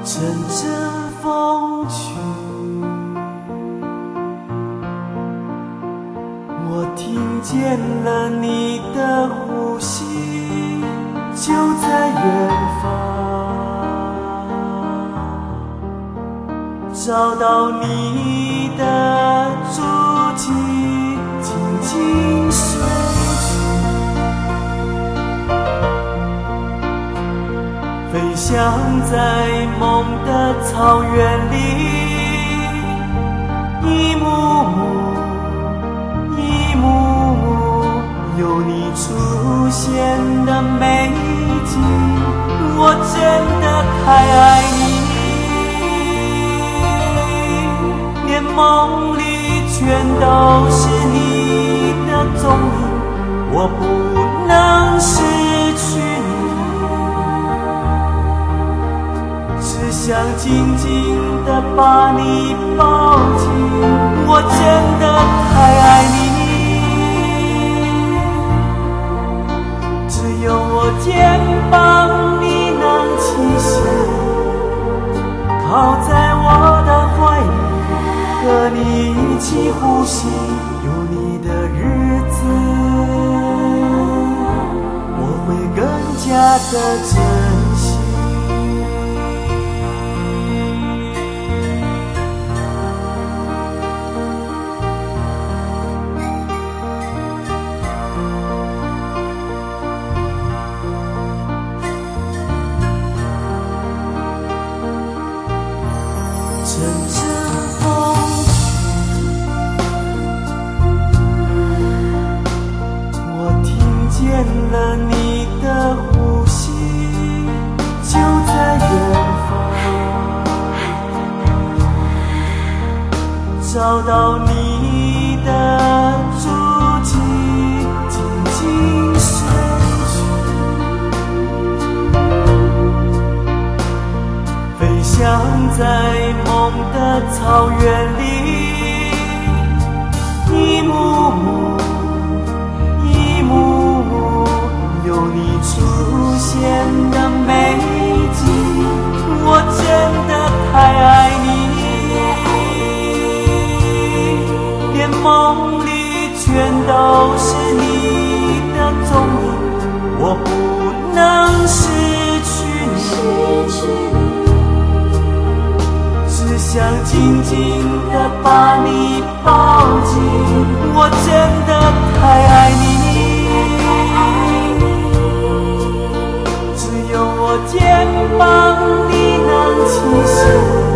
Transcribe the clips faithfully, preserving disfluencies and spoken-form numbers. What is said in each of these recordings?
乘着风去，我听见了你的呼吸，就在远方，找到你的足迹，紧紧随去，飞翔在梦的草原里，一幕幕一幕幕有你出现的美景，我真的太爱你，连梦里全都是你的踪影，我不能失去你，只想紧紧地把你抱紧，我真的太爱你，只有我肩膀你能栖息，靠在我的怀里，和你一起呼吸，有你的日子，我会更加的珍惜。乘着风我听见了你的呼吸，就在远方，找到你的足迹，紧紧随去，飞翔在梦的草原里，一幕幕一幕幕有你出现的美景，我真的太爱你，连梦里全都是你的踪影，我不能失去你，只想紧紧地把你抱紧，我真的太爱你，只有我肩膀你能栖息，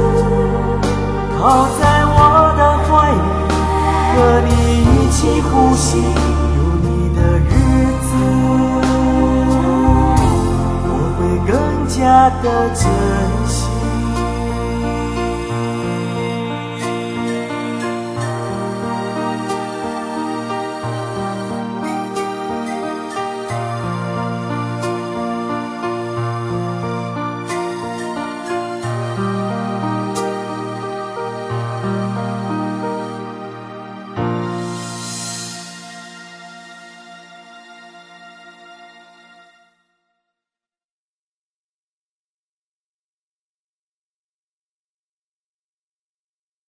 靠在我的怀里，和你一起呼吸，有你的日子，我会更加的珍惜。